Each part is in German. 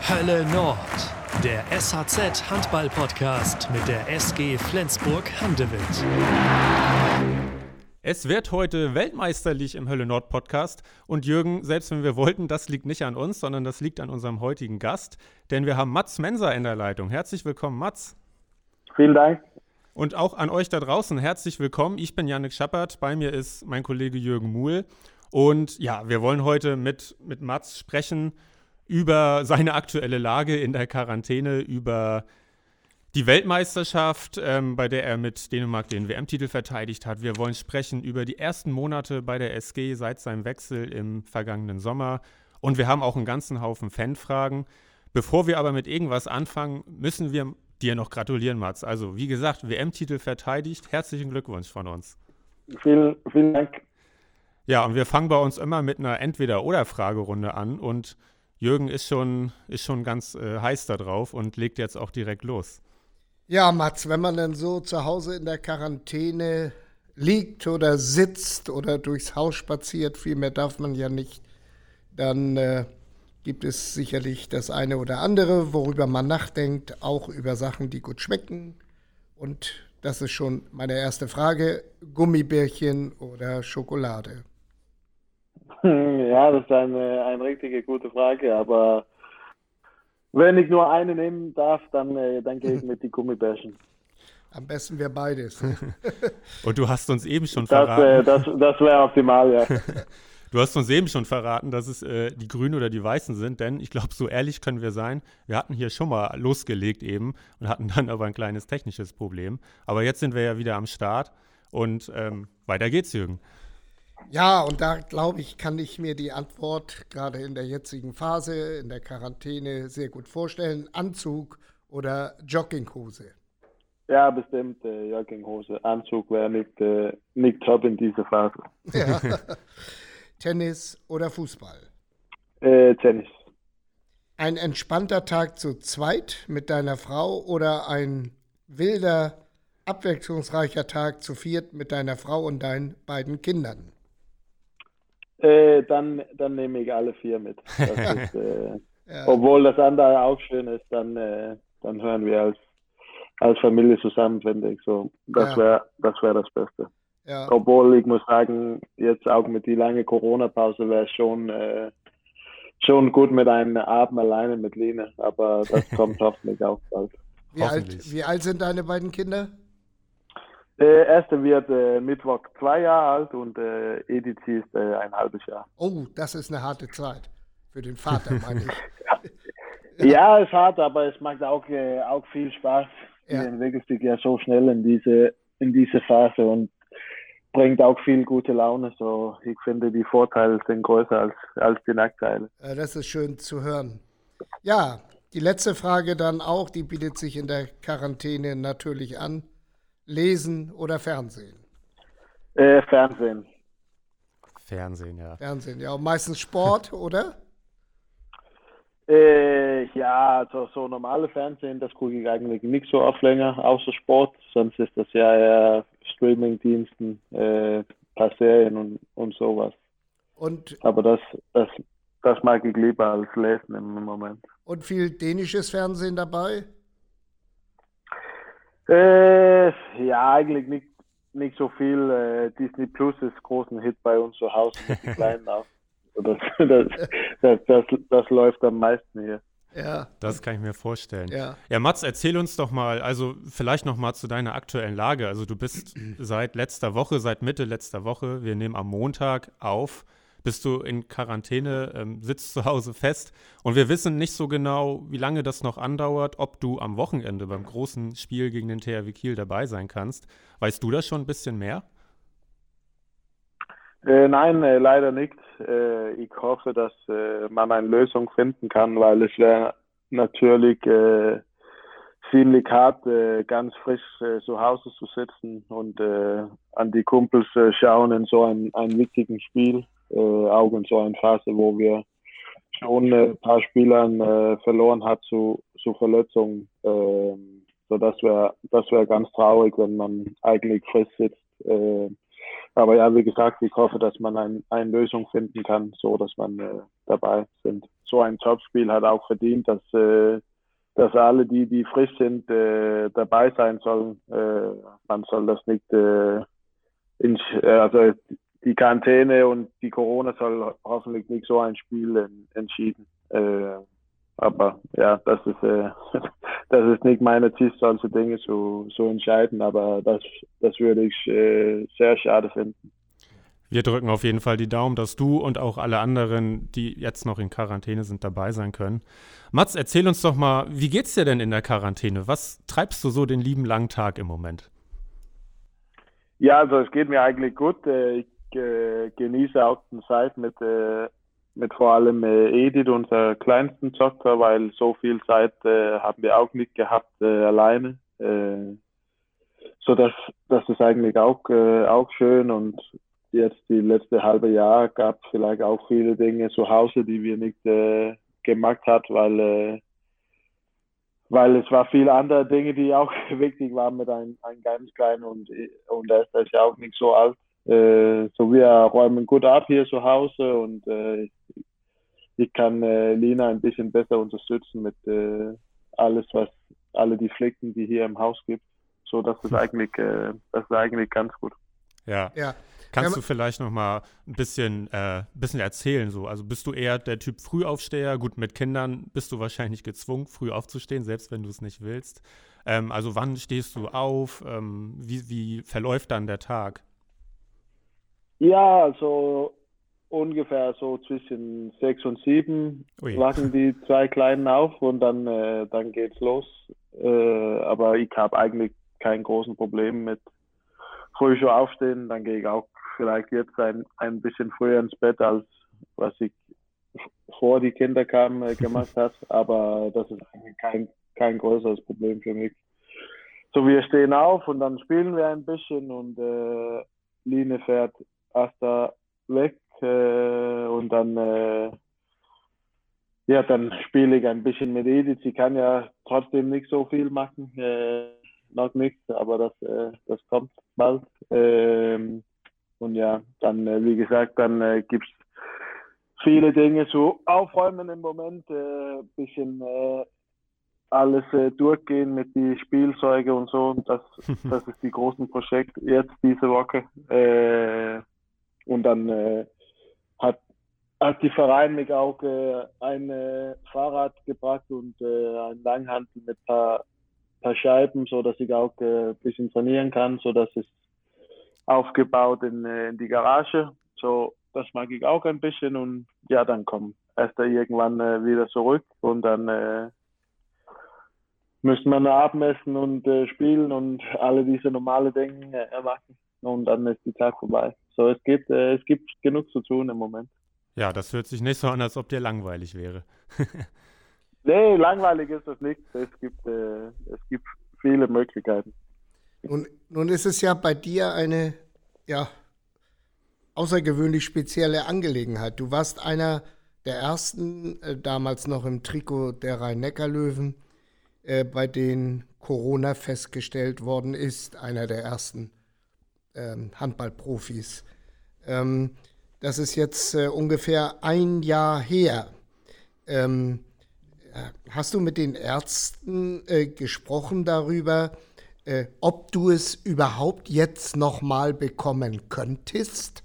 Hölle Nord, der SHZ Handball-Podcast mit der SG Flensburg-Handewitt. Es wird heute weltmeisterlich im Hölle Nord Podcast und Jürgen, selbst wenn wir wollten, das liegt nicht an uns, sondern das liegt an unserem heutigen Gast, denn wir haben Mats Menser in der Leitung. Herzlich willkommen, Mats. Vielen Dank. Und auch an euch da draußen herzlich willkommen. Ich bin Yannick Schappert, bei mir ist mein Kollege Jürgen Muhl und ja, wir wollen heute mit Mats sprechen über seine aktuelle Lage in der Quarantäne, über die Weltmeisterschaft, bei der er mit Dänemark den WM-Titel verteidigt hat. Wir wollen sprechen über die ersten Monate bei der SG seit seinem Wechsel im vergangenen Sommer. Und wir haben auch einen ganzen Haufen Fanfragen. Bevor wir aber mit irgendwas anfangen, müssen wir dir noch gratulieren, Mats. Also, wie gesagt, WM-Titel verteidigt. Herzlichen Glückwunsch von uns. Vielen Dank. Ja, und wir fangen bei uns immer mit einer Entweder-oder-Fragerunde an. Und Jürgen ist schon ganz heiß da drauf und legt jetzt auch direkt los. Ja, Mats, wenn man dann so zu Hause in der Quarantäne liegt oder sitzt oder durchs Haus spaziert, viel mehr darf man ja nicht, dann gibt es sicherlich das eine oder andere, worüber man nachdenkt, auch über Sachen, die gut schmecken. Und das ist schon meine erste Frage, Gummibärchen oder Schokolade? Ja, das ist eine richtige gute Frage, aber wenn ich nur eine nehmen darf, dann gehe ich mit die Gummibärchen. Am besten wir beides. Und du hast uns eben schon verraten. Das wäre optimal, ja. Du hast uns eben schon verraten, dass es die Grünen oder die Weißen sind, denn ich glaube, so ehrlich können wir sein. Wir hatten hier schon mal losgelegt eben und hatten dann aber ein kleines technisches Problem. Aber jetzt sind wir ja wieder am Start und weiter geht's, Jürgen. Ja, und da, glaube ich, kann ich mir die Antwort gerade in der jetzigen Phase, in der Quarantäne, sehr gut vorstellen. Anzug oder Jogginghose? Ja, bestimmt Jogginghose. Anzug wäre nicht top in dieser Phase. Ja. Tennis oder Fußball? Tennis. Ein entspannter Tag zu zweit mit deiner Frau oder ein wilder, abwechslungsreicher Tag zu viert mit deiner Frau und deinen beiden Kindern? Dann nehme ich alle vier mit. Das ist, ja. Obwohl das andere auch schön ist, dann hören wir als Familie zusammen, finde ich. So, das wäre das Beste. Ja. Obwohl ich muss sagen, jetzt auch mit die lange Corona-Pause wäre es schon gut mit einem Abend alleine mit Lene, aber das kommt hoffentlich auch bald. Wie alt sind deine beiden Kinder? Erste wird Mittwoch 2 Jahre alt und Edith ist ein halbes Jahr. Oh, das ist eine harte Zeit für den Vater, meine ich. Ja, es ist hart, aber es macht auch viel Spaß. Ja. Du entwickelst dich ja so schnell in diese Phase und bringt auch viel gute Laune. So, ich finde, die Vorteile sind größer als die Nachteile. Das ist schön zu hören. Ja, die letzte Frage dann auch, die bietet sich in der Quarantäne natürlich an. Lesen oder Fernsehen? Fernsehen. Fernsehen, ja. Fernsehen, ja. Und meistens Sport, oder? Ja, also so normale Fernsehen, das gucke ich eigentlich nicht so oft länger, außer Sport. Sonst ist das ja eher Streamingdiensten, paar Serien und sowas. Aber das mag ich lieber als Lesen im Moment. Und viel dänisches Fernsehen dabei? Ja, eigentlich nicht so viel. Disney Plus ist großen Hit bei uns zu Hause mit den Kleinen auch. Das läuft am meisten hier. Ja. Das kann ich mir vorstellen. Ja, Mats, erzähl uns doch mal, also vielleicht noch mal zu deiner aktuellen Lage. Also du bist seit Mitte letzter Woche, wir nehmen am Montag auf, bist du in Quarantäne, sitzt zu Hause fest und wir wissen nicht so genau, wie lange das noch andauert, ob du am Wochenende beim großen Spiel gegen den THW Kiel dabei sein kannst. Weißt du das schon ein bisschen mehr? Nein, leider nicht. Ich hoffe, dass man eine Lösung finden kann, weil es wäre natürlich ziemlich hart, ganz frisch zu Hause zu sitzen und an die Kumpels schauen in so einem wichtigen Spiel. Auch in so einer Phase, wo wir schon ein paar Spielern verloren hat zu Verletzungen. So das wäre ganz traurig, wenn man eigentlich frisch sitzt. Aber ja, wie gesagt, ich hoffe, dass man eine Lösung finden kann, so dass man dabei sind. So ein Topspiel hat auch verdient, dass alle, die frisch sind, dabei sein sollen. Man soll das nicht, also die Quarantäne und die Corona soll hoffentlich nicht so ein Spiel entschieden. Aber ja, das ist nicht meine Ziel, solche Dinge zu entscheiden. Aber das würde ich sehr schade finden. Wir drücken auf jeden Fall die Daumen, dass du und auch alle anderen, die jetzt noch in Quarantäne sind, dabei sein können. Mats, erzähl uns doch mal, wie geht's dir denn in der Quarantäne? Was treibst du so den lieben langen Tag im Moment? Ja, also es geht mir eigentlich gut. Ich genieße auch die Zeit mit vor allem Edith, unser kleinsten Tochter, weil so viel Zeit haben wir auch nicht gehabt alleine. So das ist eigentlich auch schön. Und jetzt die letzte halbe Jahr gab es vielleicht auch viele Dinge zu Hause, die wir nicht gemacht hat, weil es war viele andere Dinge, die auch wichtig waren mit einem ganz kleinen und er ist ja auch nicht so alt. So wir räumen gut ab hier zu Hause und ich kann Lina ein bisschen besser unterstützen mit alle die Pflichten, die hier im Haus gibt. So das ist eigentlich ganz gut. Ja. Kannst du vielleicht noch mal ein bisschen erzählen? So? Also bist du eher der Typ Frühaufsteher? Gut, mit Kindern bist du wahrscheinlich gezwungen, früh aufzustehen, selbst wenn du es nicht willst. Also wann stehst du auf? Wie verläuft dann der Tag? Ja, also ungefähr so zwischen 6 und 7 wachen die zwei Kleinen auf und dann geht's los. Aber ich habe eigentlich kein großes Problem mit früh schon aufstehen. Dann gehe ich auch vielleicht jetzt ein bisschen früher ins Bett, als was ich vor die Kinder kamen gemacht habe. Aber das ist eigentlich kein größeres Problem für mich. So, wir stehen auf und dann spielen wir ein bisschen und Line fährt Asta weg und dann spiele ich ein bisschen mit Edith. Sie kann ja trotzdem nicht so viel machen, noch nicht, aber das kommt bald. Und ja, dann, wie gesagt, dann gibt es viele Dinge zu aufräumen im Moment, bisschen alles durchgehen mit die Spielzeuge und so. Und das ist die großen Projekt jetzt diese Woche. Und dann hat die Verein mich auch ein Fahrrad gebracht und ein Langhantel mit paar Scheiben, so dass ich auch ein bisschen trainieren kann, so dass es aufgebaut in die Garage. So, das mag ich auch ein bisschen und ja, dann kommt erst irgendwann wieder zurück und dann müssen wir abmessen und spielen und alle diese normale Dinge machen und dann ist die Tag vorbei. So, es gibt genug zu tun im Moment. Ja, das hört sich nicht so an, als ob dir langweilig wäre. Nee, langweilig ist es nicht. Es gibt viele Möglichkeiten. Nun ist es ja bei dir eine außergewöhnlich spezielle Angelegenheit. Du warst einer der ersten, damals noch im Trikot der Rhein-Neckar-Löwen, bei denen Corona festgestellt worden ist, einer der ersten Handballprofis. Das ist jetzt ungefähr ein Jahr her. Hast du mit den Ärzten gesprochen darüber, ob du es überhaupt jetzt nochmal bekommen könntest?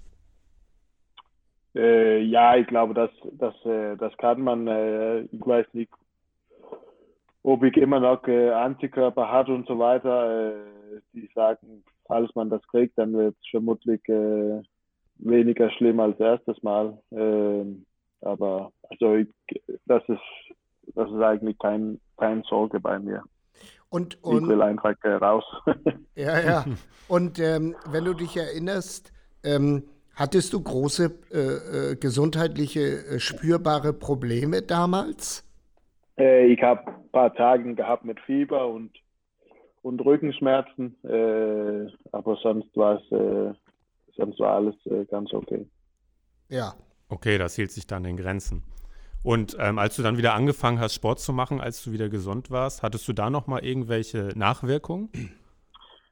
Ja, ich glaube, das kann man. Ich weiß nicht, ob ich immer noch Antikörper hat und so weiter. Die sagen, falls man das kriegt, dann wird es vermutlich weniger schlimm als erstes Mal. Aber also das ist eigentlich keine Sorge bei mir. Und ich will einfach raus. Ja. Und wenn du dich erinnerst, hattest du große gesundheitliche, spürbare Probleme damals? Ich habe ein paar Tage gehabt mit Fieber und Rückenschmerzen, aber sonst war alles ganz okay. Ja. Okay, das hielt sich dann in Grenzen. Und als du dann wieder angefangen hast, Sport zu machen, als du wieder gesund warst, hattest du da noch mal irgendwelche Nachwirkungen?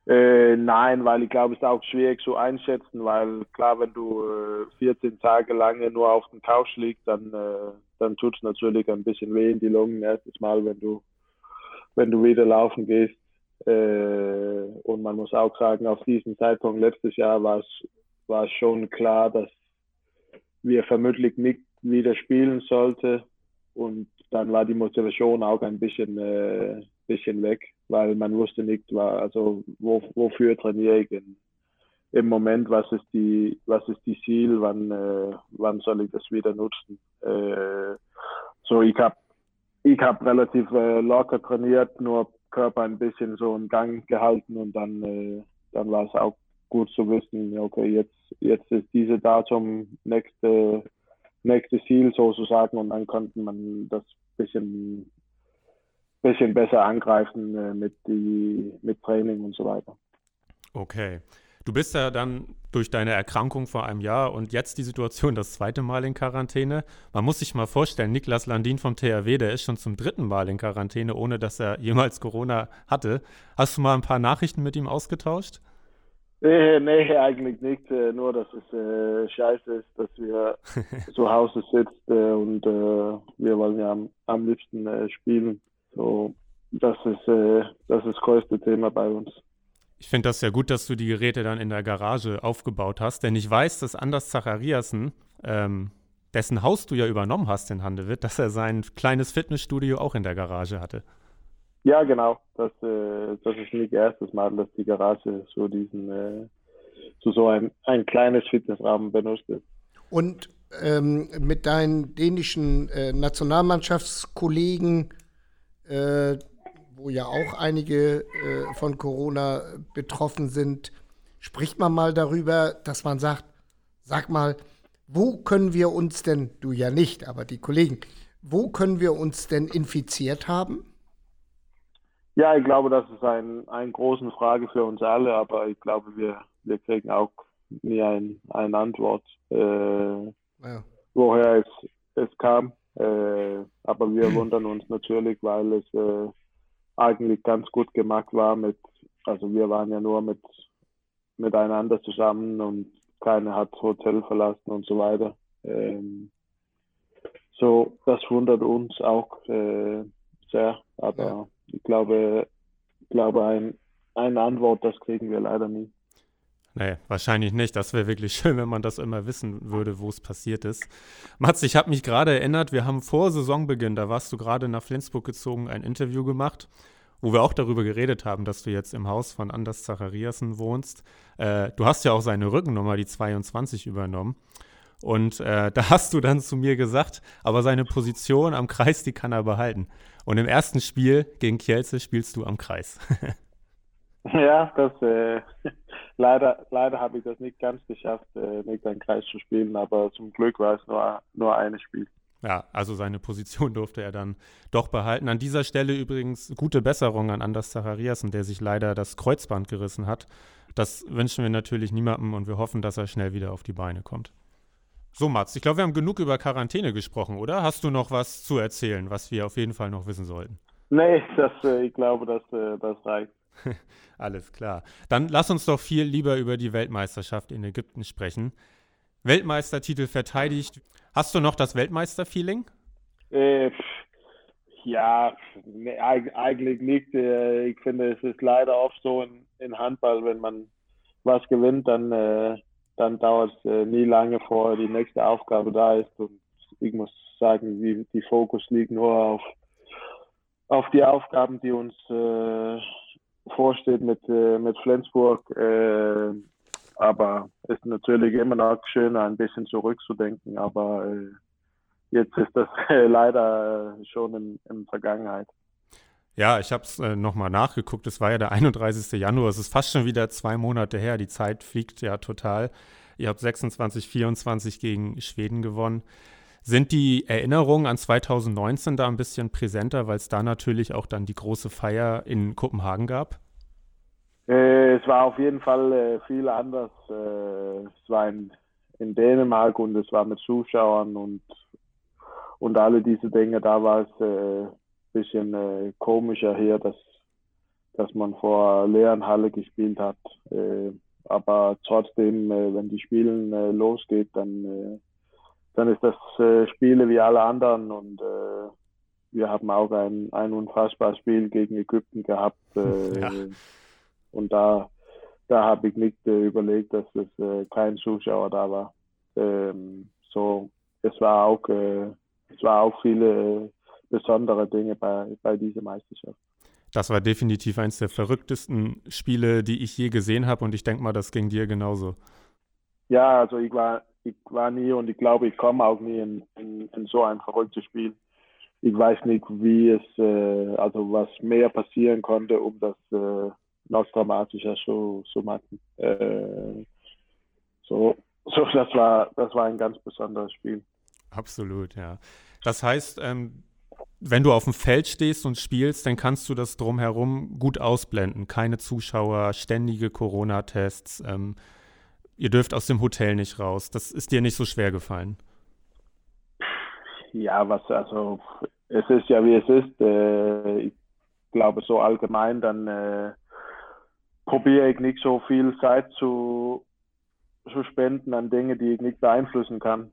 Nein, weil ich glaube, es ist auch schwierig zu einschätzen, weil klar, wenn du 14 Tage lang nur auf dem Couch liegst, dann tut es natürlich ein bisschen weh in die Lungen erstes Mal, wenn du wieder laufen gehst. Und man muss auch sagen, auf diesem Zeitpunkt letztes Jahr war es schon klar, dass wir vermutlich nicht wieder spielen sollten. Und dann war die Motivation auch ein bisschen weg, weil man wusste nicht, wofür trainiere ich im Moment, was ist die Ziel, wann soll ich das wieder nutzen. So ich hab relativ locker trainiert, nur Körper ein bisschen so in Gang gehalten und dann war es auch gut zu wissen, okay, jetzt ist diese Datum nächste Ziel sozusagen und dann konnte man das bisschen besser angreifen mit Training und so weiter. Okay. Du bist ja dann durch deine Erkrankung vor einem Jahr und jetzt die Situation das zweite Mal in Quarantäne. Man muss sich mal vorstellen, Niklas Landin vom THW, der ist schon zum 3. Mal in Quarantäne, ohne dass er jemals Corona hatte. Hast du mal ein paar Nachrichten mit ihm ausgetauscht? Nee, eigentlich nicht. Nur, dass es scheiße ist, dass wir zu Hause sitzen und wir wollen ja am liebsten spielen. So, das ist das größte Thema bei uns. Ich finde das ja gut, dass du die Geräte dann in der Garage aufgebaut hast, denn ich weiß, dass Anders Zachariasen, dessen Haus du ja übernommen hast in Handewitt, dass er sein kleines Fitnessstudio auch in der Garage hatte. Ja, genau. Das ist nicht das erste Mal, dass die Garage so ein kleines Fitnessrahmen benutzt ist. Und mit deinen dänischen Nationalmannschaftskollegen, wo ja auch einige von Corona betroffen sind, spricht man mal darüber, dass man sagt, sag mal, wo können wir uns denn, du ja nicht, aber die Kollegen, wo können wir uns denn infiziert haben? Ja, ich glaube, das ist eine große Frage für uns alle, aber ich glaube, wir kriegen auch nie eine Antwort, woher es kam. Aber wir wundern uns natürlich, weil es eigentlich ganz gut gemacht war also wir waren ja nur miteinander zusammen und keiner hat das Hotel verlassen und so weiter. So, das wundert uns auch sehr, aber ich glaube eine Antwort, das kriegen wir leider nie. Nee, wahrscheinlich nicht. Das wäre wirklich schön, wenn man das immer wissen würde, wo es passiert ist. Mats, ich habe mich gerade erinnert, wir haben vor Saisonbeginn, da warst du gerade nach Flensburg gezogen, ein Interview gemacht, wo wir auch darüber geredet haben, dass du jetzt im Haus von Anders Zachariasen wohnst. Du hast ja auch seine Rückennummer, die 22, übernommen. Und da hast du dann zu mir gesagt, aber seine Position am Kreis, die kann er behalten. Und im ersten Spiel gegen Kielce spielst du am Kreis. Ja, leider habe ich das nicht ganz geschafft, nicht einen Kreis zu spielen, aber zum Glück war es nur ein Spiel. Ja, also seine Position durfte er dann doch behalten. An dieser Stelle übrigens gute Besserung an Anders Zachariasen, der sich leider das Kreuzband gerissen hat. Das wünschen wir natürlich niemandem und wir hoffen, dass er schnell wieder auf die Beine kommt. So, Mats, ich glaube, wir haben genug über Quarantäne gesprochen, oder? Hast du noch was zu erzählen, was wir auf jeden Fall noch wissen sollten? Nee, ich glaube, das reicht. Alles klar. Dann lass uns doch viel lieber über die Weltmeisterschaft in Ägypten sprechen. Weltmeistertitel verteidigt. Hast du noch das Weltmeister-Feeling? Ja, nee, eigentlich nicht. Ich finde, es ist leider oft so in Handball, wenn man was gewinnt, dann dauert es nie lange, vor die nächste Aufgabe da ist. Und ich muss sagen, die Fokus liegt nur auf die Aufgaben, die uns vorsteht mit Flensburg. Aber es ist natürlich immer noch schöner, ein bisschen zurückzudenken. Aber jetzt ist das leider schon in Vergangenheit. Ja, ich habe es nochmal nachgeguckt. Es war ja der 31. Januar. Es ist fast schon wieder 2 Monate her. Die Zeit fliegt ja total. Ihr habt 26-24 gegen Schweden gewonnen. Sind die Erinnerungen an 2019 da ein bisschen präsenter, weil es da natürlich auch dann die große Feier in Kopenhagen gab? Es war auf jeden Fall viel anders. Es war in Dänemark und es war mit Zuschauern und alle diese Dinge. Da war es ein bisschen komischer hier, dass dass man vor leeren Halle gespielt hat. Aber trotzdem, wenn die Spielen losgeht, dann ist das Spiele wie alle anderen und wir haben auch ein unfassbares Spiel gegen Ägypten gehabt Ja. und da habe ich nicht überlegt, dass es kein Zuschauer da war. So, es war auch viele besondere Dinge bei dieser Meisterschaft. Das war definitiv eines der verrücktesten Spiele, die ich je gesehen habe und ich denke mal, das ging dir genauso. Ja, also ich war nie und ich glaube, ich komme auch nie in so ein verrücktes Spiel. Ich weiß nicht, wie es, also was mehr passieren konnte, um das noch dramatischer zu machen. So, das war ein ganz besonderes Spiel. Absolut, ja. Das heißt, wenn du auf dem Feld stehst und spielst, dann kannst du das drumherum gut ausblenden. Keine Zuschauer, ständige Corona-Tests. Ihr dürft aus dem Hotel nicht raus. Das ist dir nicht so schwer gefallen. Ja, also es ist ja wie es ist. Ich glaube so allgemein, dann probiere ich nicht so viel Zeit zu spenden an Dinge, die ich nicht beeinflussen kann.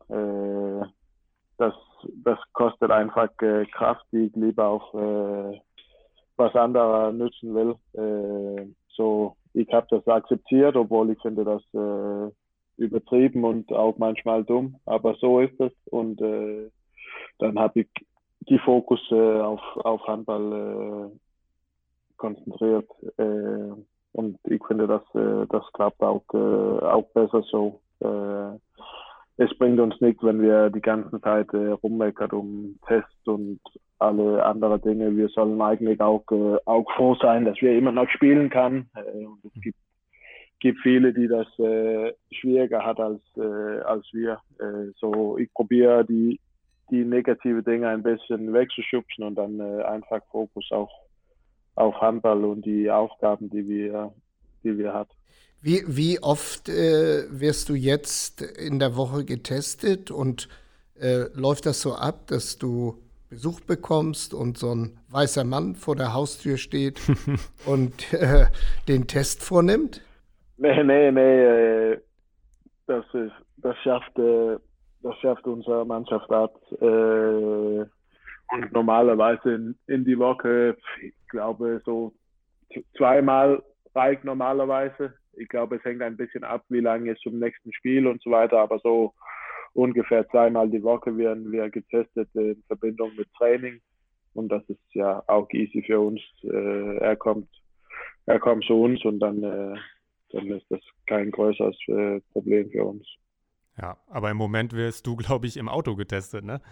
Das kostet einfach Kraft, die ich lieber auf was anderer nutzen will. So, ich habe das akzeptiert, obwohl ich finde das übertrieben und auch manchmal dumm, aber so ist es und dann habe ich die Fokus auf Handball konzentriert und ich finde, das klappt auch besser so. Es bringt uns nichts, wenn wir die ganze Zeit rummeckern um Tests und alle anderen Dinge. Wir sollen eigentlich auch froh sein, dass wir immer noch spielen können. Und es gibt viele, die das schwieriger hat als wir. So, ich probiere die negative Dinge ein bisschen wegzuschubsen und dann einfach Fokus auf Handball und die Aufgaben, die wir haben. Wie oft wirst du jetzt in der Woche getestet und läuft das so ab, dass du Besuch bekommst und so ein weißer Mann vor der Haustür steht und den Test vornimmt? Nee. Das schafft unser Mannschaftsarzt. Und normalerweise in die Woche, ich glaube, so zweimal reicht normalerweise. Ich glaube, es hängt ein bisschen ab, wie lange es zum nächsten Spiel und so weiter, aber so ungefähr zweimal die Woche werden wir getestet in Verbindung mit Training und das ist ja auch easy für uns. Er kommt zu uns und dann ist das kein größeres Problem für uns. Ja, aber im Moment wirst du, glaube ich, im Auto getestet, ne?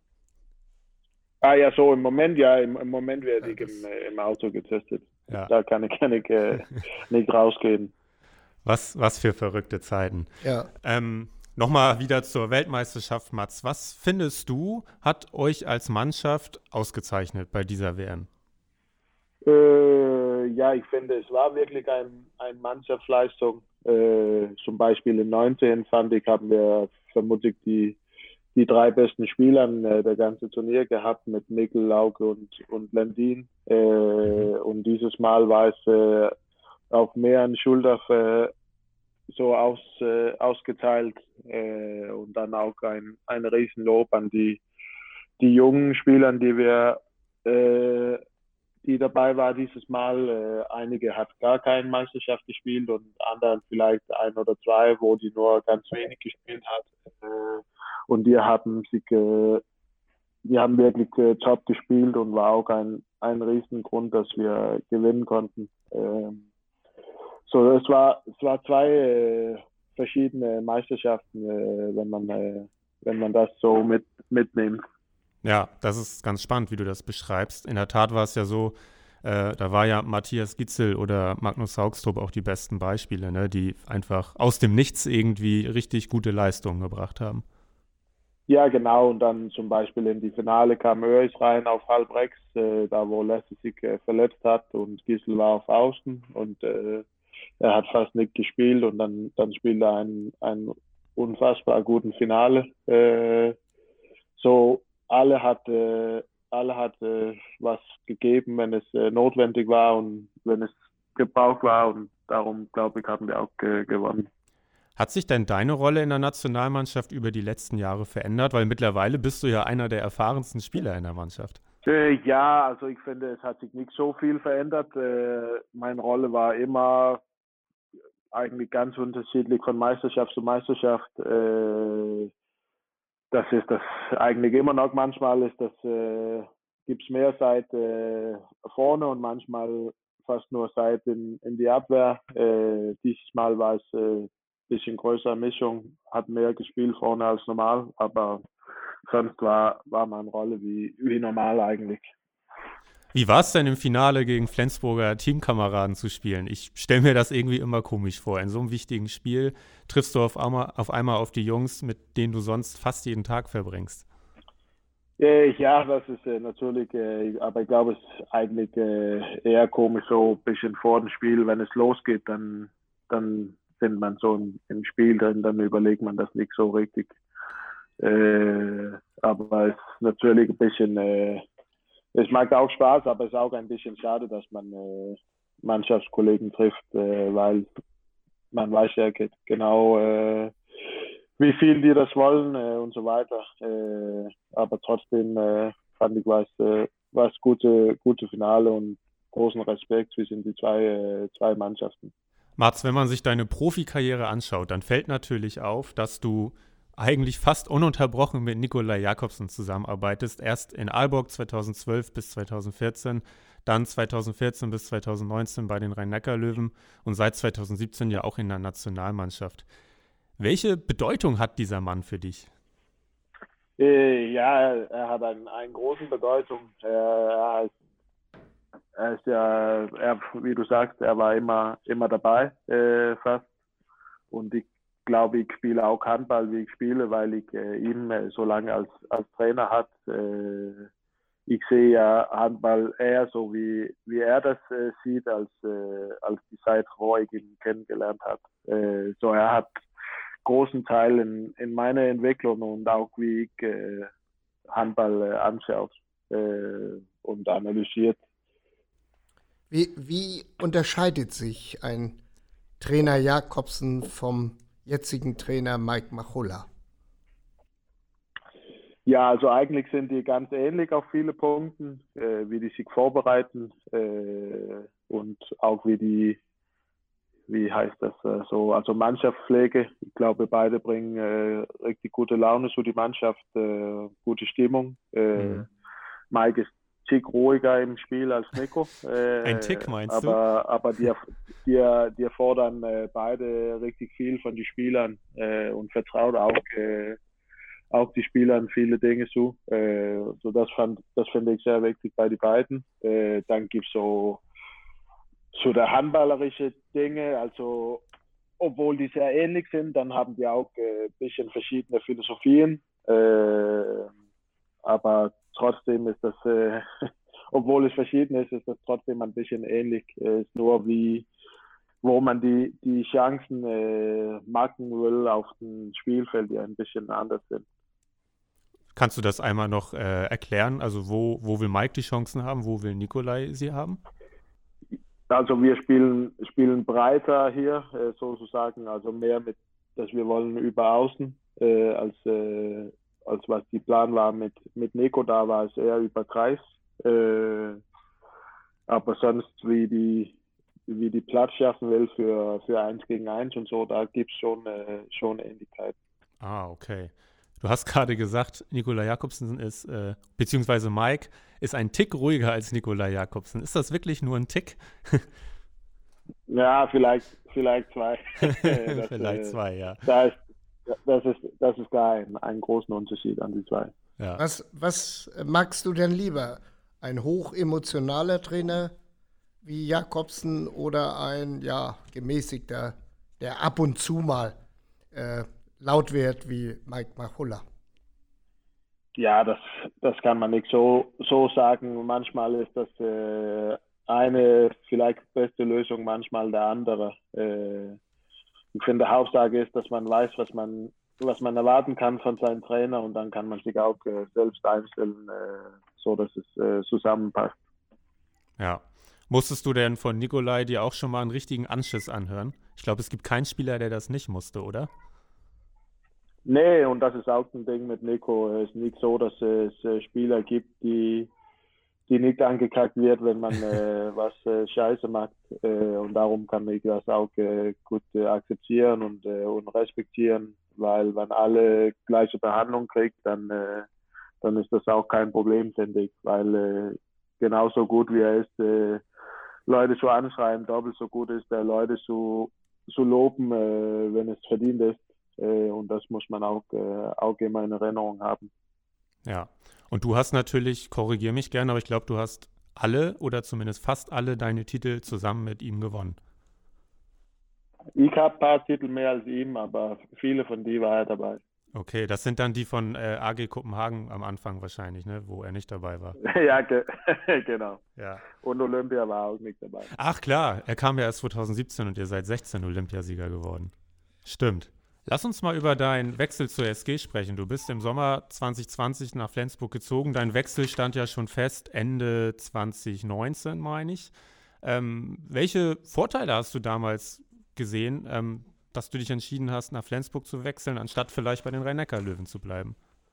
Ah ja, so im Moment, ja, im Moment werde ich im Auto getestet. Ja. Da kann ich nicht rausgehen. Was für verrückte Zeiten. Ja. Nochmal wieder zur Weltmeisterschaft, Mats. Was findest du, hat euch als Mannschaft ausgezeichnet bei dieser WM? Ja, ich finde, es war wirklich eine Mannschaftsleistung. Zum Beispiel in 19 fand ich, haben wir vermutlich die 3 besten Spieler der ganzen Turnier gehabt mit Mikkel, Lauke und Landin. Und dieses Mal war es auf mehreren Schultern so ausgeteilt und dann auch ein Riesenlob an die jungen Spieler, die dabei war dieses Mal. Einige hat gar keine Meisterschaft gespielt und anderen vielleicht 1 oder 2, wo die nur ganz wenig gespielt hat. Und die haben wirklich top gespielt und war auch ein Riesengrund, dass wir gewinnen konnten. So, es war 2 verschiedene Meisterschaften, wenn man das so mitnimmt. Ja, das ist ganz spannend, wie du das beschreibst. In der Tat war es ja so, da war ja Matthias Gitzel oder Magnus Haugstrup auch die besten Beispiele, ne, die einfach aus dem Nichts irgendwie richtig gute Leistungen gebracht haben. Ja, genau. Und dann zum Beispiel in die Finale kam Öris rein auf Halbrex, da wo Lasse sich verletzt hat und Gitzel war auf Außen und er hat fast nicht gespielt und dann spielt er ein unfassbar guten Finale. So, alle hat alle hat was gegeben, wenn es notwendig war und wenn es gebraucht war. Und darum, glaube ich, haben wir auch gewonnen. Hat sich denn deine Rolle in der Nationalmannschaft über die letzten Jahre verändert? Weil mittlerweile bist du ja einer der erfahrensten Spieler in der Mannschaft. Ja, also ich finde, es hat sich nicht so viel verändert. Meine Rolle war immer eigentlich ganz unterschiedlich von Meisterschaft zu Meisterschaft. Das ist das eigentlich immer noch. Manchmal ist das, gibt es mehr Zeit vorne und manchmal fast nur Zeit in die Abwehr. Dieses Mal war es ein bisschen größere Mischung, hat mehr gespielt vorne als normal, aber sonst war meine Rolle wie normal eigentlich. Wie war es denn im Finale gegen Flensburger Teamkameraden zu spielen? Ich stelle mir das irgendwie immer komisch vor. In so einem wichtigen Spiel triffst du auf einmal auf die Jungs, mit denen du sonst fast jeden Tag verbringst. Ja, das ist natürlich, aber ich glaube, es ist eigentlich eher komisch, so ein bisschen vor dem Spiel, wenn es losgeht, dann sind man so im Spiel drin, dann überlegt man das nicht so richtig. Aber es ist natürlich ein bisschen, es macht auch Spaß, aber es ist auch ein bisschen schade, dass man Mannschaftskollegen trifft, weil man weiß ja genau, wie viel die das wollen und so weiter. Aber trotzdem fand ich, war es gute Finale und großen Respekt zwischen die zwei Mannschaften. Mats, wenn man sich deine Profikarriere anschaut, dann fällt natürlich auf, dass du eigentlich fast ununterbrochen mit Nikolaj Jakobsen zusammenarbeitest. Erst in Aalborg 2012 bis 2014, dann 2014 bis 2019 bei den Rhein-Neckar-Löwen und seit 2017 ja auch in der Nationalmannschaft. Welche Bedeutung hat dieser Mann für dich? Ja, er hat eine große Bedeutung. Er ist ja, wie du sagst, er war immer dabei, fast. Und ich glaube, ich spiele auch Handball, wie ich spiele, weil ich ihn so lange als Trainer hat. Ich sehe ja Handball eher so, wie er das sieht, als die Zeit, wo ich ihn kennengelernt habe. So, er hat großen Teil in meiner Entwicklung und auch wie ich Handball anschaut und analysiert. Wie unterscheidet sich ein Trainer Jakobsen vom jetzigen Trainer Mike Machulla? Ja, also eigentlich sind die ganz ähnlich auf viele Punkten, wie die sich vorbereiten und auch wie heißt das so, also Mannschaftspflege. Ich glaube, beide bringen richtig gute Laune zu die Mannschaft, gute Stimmung. Mike ist Tick ruhiger im Spiel als Nico. Ein Tick meinst du? Aber die fordern beide richtig viel von den Spielern und vertrauen auch die Spielern viele Dinge zu. So das finde ich sehr wichtig bei den beiden. Dann gibt es so der handballerische Dinge, also obwohl die sehr ähnlich sind, dann haben die auch ein bisschen verschiedene Philosophien. Aber trotzdem ist das, obwohl es verschieden ist das trotzdem ein bisschen ähnlich. Ist nur wo man die Chancen machen will auf dem Spielfeld, die ein bisschen anders sind. Kannst du das einmal noch erklären? Also wo will Mike die Chancen haben, wo will Nikolaj sie haben? Also wir spielen breiter hier, sozusagen, also mehr dass wir wollen über Außen, als was die Plan war mit Nico, da war es eher über Kreis. Aber sonst, wie die Platz schaffen will für 1 gegen 1 und so, da gibt es schon Ähnlichkeiten. Ah, okay. Du hast gerade gesagt, Nikolaj Jakobsen ist, beziehungsweise Mike, ist ein Tick ruhiger als Nikolaj Jakobsen. Ist das wirklich nur ein Tick? Ja, vielleicht 2. Vielleicht 2, ja. Das ist da ein großen Unterschied an die 2. Ja. Was magst du denn lieber? Ein hochemotionaler Trainer wie Jakobsen oder ein gemäßigter, der ab und zu mal laut wird wie Mike Machulla? Ja, das kann man nicht so sagen. Manchmal ist das eine vielleicht beste Lösung, manchmal der andere. Ich finde, Hauptsache ist, dass man weiß, was man erwarten kann von seinem Trainer und dann kann man sich auch selbst einstellen, so, dass es zusammenpasst. Ja. Musstest du denn von Nikolai dir auch schon mal einen richtigen Anschiss anhören? Ich glaube, es gibt keinen Spieler, der das nicht musste, oder? Nee, und das ist auch ein Ding mit Nico. Es ist nicht so, dass es Spieler gibt, die nicht angekackt wird, wenn man was Scheiße macht. Und darum kann ich das auch gut akzeptieren und respektieren, weil wenn alle gleiche Behandlung kriegt, dann ist das auch kein Problem, finde ich. Weil genauso gut wie er ist, Leute zu anschreien, doppelt so gut ist der Leute zu loben, wenn es verdient ist. Und das muss man auch immer in Erinnerung haben. Ja, und du hast natürlich, korrigier mich gerne, aber ich glaube, du hast alle oder zumindest fast alle deine Titel zusammen mit ihm gewonnen. Ich habe ein paar Titel mehr als ihm, aber viele von die war er dabei. Okay, das sind dann die von AG Kopenhagen am Anfang wahrscheinlich, ne, wo er nicht dabei war. Ja, genau. Ja. Und Olympia war auch nicht dabei. Ach klar, er kam ja erst 2017 und ihr seid 16 Olympiasieger geworden. Stimmt. Lass uns mal über deinen Wechsel zur SG sprechen. Du bist im Sommer 2020 nach Flensburg gezogen. Dein Wechsel stand ja schon fest Ende 2019, meine ich. Welche Vorteile hast du damals gesehen, dass du dich entschieden hast, nach Flensburg zu wechseln, anstatt vielleicht bei den Rhein-Neckar-Löwen zu bleiben?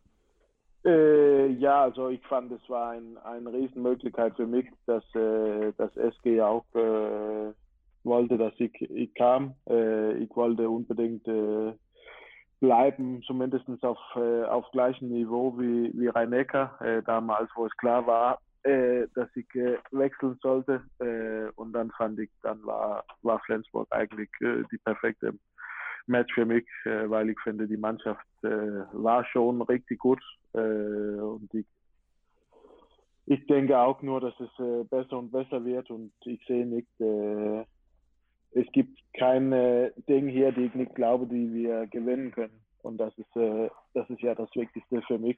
Ja, also ich fand, es war eine Riesenmöglichkeit für mich, dass das SG auch wollte, dass ich kam. Ich wollte unbedingt bleiben, zumindest auf gleichem Niveau wie Rhein-Neckar, damals, wo es klar war, dass ich wechseln sollte. Und dann fand ich, dann war Flensburg eigentlich die perfekte Match für mich, weil ich finde, die Mannschaft war schon richtig gut. Und ich denke auch nur, dass es besser und besser wird. Und ich sehe nicht, es gibt kein Ding hier, die ich nicht glaube, die wir gewinnen können. Und das ist ja das Wichtigste für mich.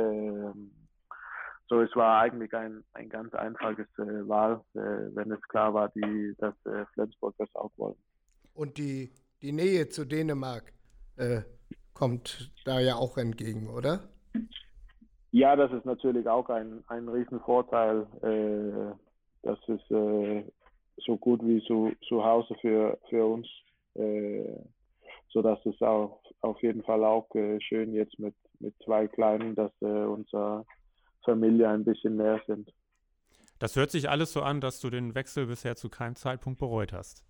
So, es war eigentlich ein ganz einfaches Wahl, wenn es klar war, dass Flensburg das auch wollen. Und die Nähe zu Dänemark kommt da ja auch entgegen, oder? Ja, das ist natürlich auch ein Riesenvorteil. Das ist so gut wie zu Hause für uns. So dass es auch auf jeden Fall auch schön jetzt mit zwei Kleinen, dass unsere Familie ein bisschen näher sind. Das hört sich alles so an, dass du den Wechsel bisher zu keinem Zeitpunkt bereut hast.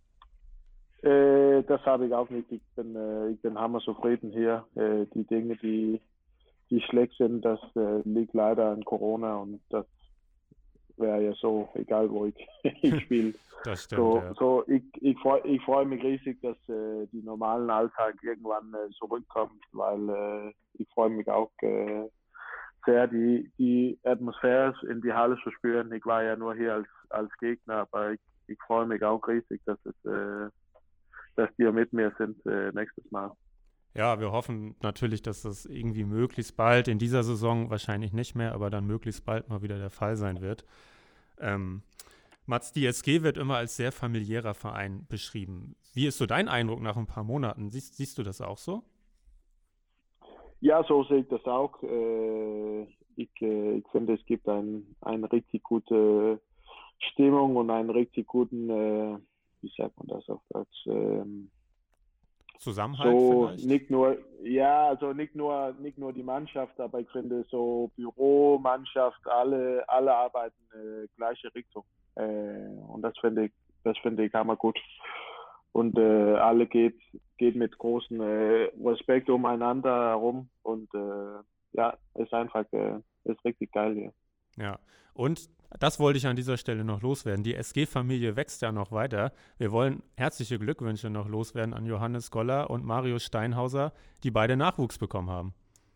Das habe ich auch nicht. Ich bin hammerzufrieden hier. Die Dinge, die schlecht sind, das liegt leider an Corona und das wäre ja so, egal wo ich spiele. Das stimmt, ich freue mich riesig, dass die normalen Alltag irgendwann zurückkommt, weil ich freue mich auch sehr, die Atmosphäre in die Halle zu spüren. Ich war ja nur hier als Gegner, aber ich freue mich auch riesig, dass die mit mir sind nächstes Mal. Ja, wir hoffen natürlich, dass das irgendwie möglichst bald, in dieser Saison wahrscheinlich nicht mehr, aber dann möglichst bald mal wieder der Fall sein wird. Mats, die SG wird immer als sehr familiärer Verein beschrieben. Wie ist so dein Eindruck nach ein paar Monaten? Siehst du das auch so? Ja, so sehe ich das auch. Ich finde, es gibt eine richtig gute Stimmung und einen richtig guten, wie sagt man das auf Deutsch? Zusammenhalt so vielleicht? Nicht nur die Mannschaft, aber ich finde so Büromannschaft, alle arbeiten gleiche Richtung. Und das finde ich hammer gut. Und alle geht mit großem Respekt umeinander herum und ist einfach ist richtig geil hier. Ja, und das wollte ich an dieser Stelle noch loswerden. Die SG-Familie wächst ja noch weiter. Wir wollen herzliche Glückwünsche noch loswerden an Johannes Goller und Marius Steinhauser, die beide Nachwuchs bekommen haben.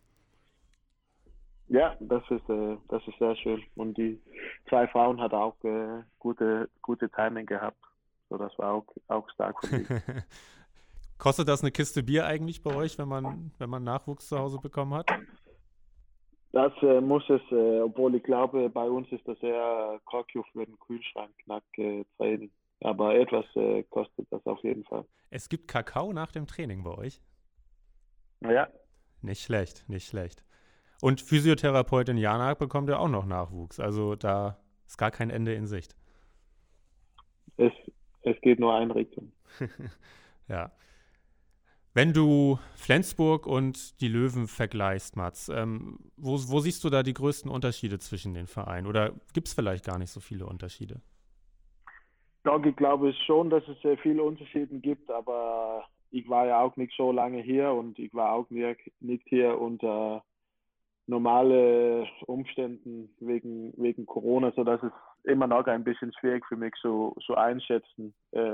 Ja, das ist sehr schön. Und die zwei Frauen hat auch gute Timing gehabt. So, das war auch stark von ihnen. Kostet das eine Kiste Bier eigentlich bei euch, wenn man Nachwuchs zu Hause bekommen hat? Das muss es, obwohl ich glaube, bei uns ist das eher Korkio für den Kühlschrank nach Training. Aber etwas kostet das auf jeden Fall. Es gibt Kakao nach dem Training bei euch? Ja. Nicht schlecht, nicht schlecht. Und Physiotherapeutin Jana bekommt ja auch noch Nachwuchs. Also da ist gar kein Ende in Sicht. Es geht nur eine Richtung. Ja. Wenn du Flensburg und die Löwen vergleichst, Mats, wo siehst du da die größten Unterschiede zwischen den Vereinen? Oder gibt es vielleicht gar nicht so viele Unterschiede? Doch, ich glaube schon, dass es sehr viele Unterschiede gibt, aber ich war ja auch nicht so lange hier und ich war auch nicht hier unter normale Umständen wegen Corona, sodass es immer noch ein bisschen schwierig für mich so einschätzen,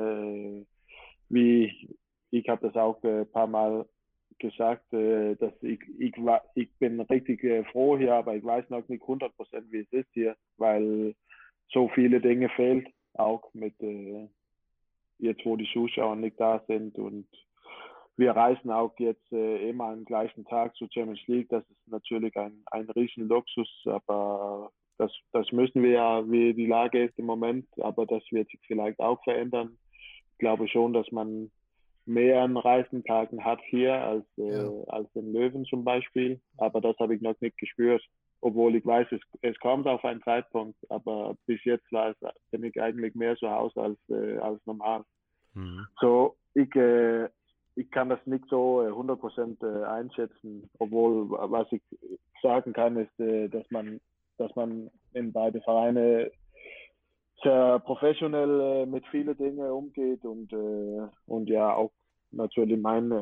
wie ich habe das auch ein paar Mal gesagt, dass ich bin richtig froh hier, aber ich weiß noch nicht 100%, wie es ist hier, weil so viele Dinge fehlt, auch mit jetzt, wo die Zuschauer nicht da sind und wir reisen auch jetzt immer am gleichen Tag zur Champions League. Das ist natürlich ein riesen Luxus, aber das müssen wir ja, wie die Lage ist im Moment, aber das wird sich vielleicht auch verändern. Ich glaube schon, dass man mehr an Reisentagen hat hier als in Löwen zum Beispiel, aber das habe ich noch nicht gespürt, obwohl ich weiß, es kommt auf einen Zeitpunkt, aber bis jetzt bin ich eigentlich mehr zu Hause als normal. Mhm. So, ich kann das nicht so 100% einschätzen, obwohl was ich sagen kann, ist, dass man in beide Vereine sehr professionell mit vielen Dingen umgeht und ja auch natürlich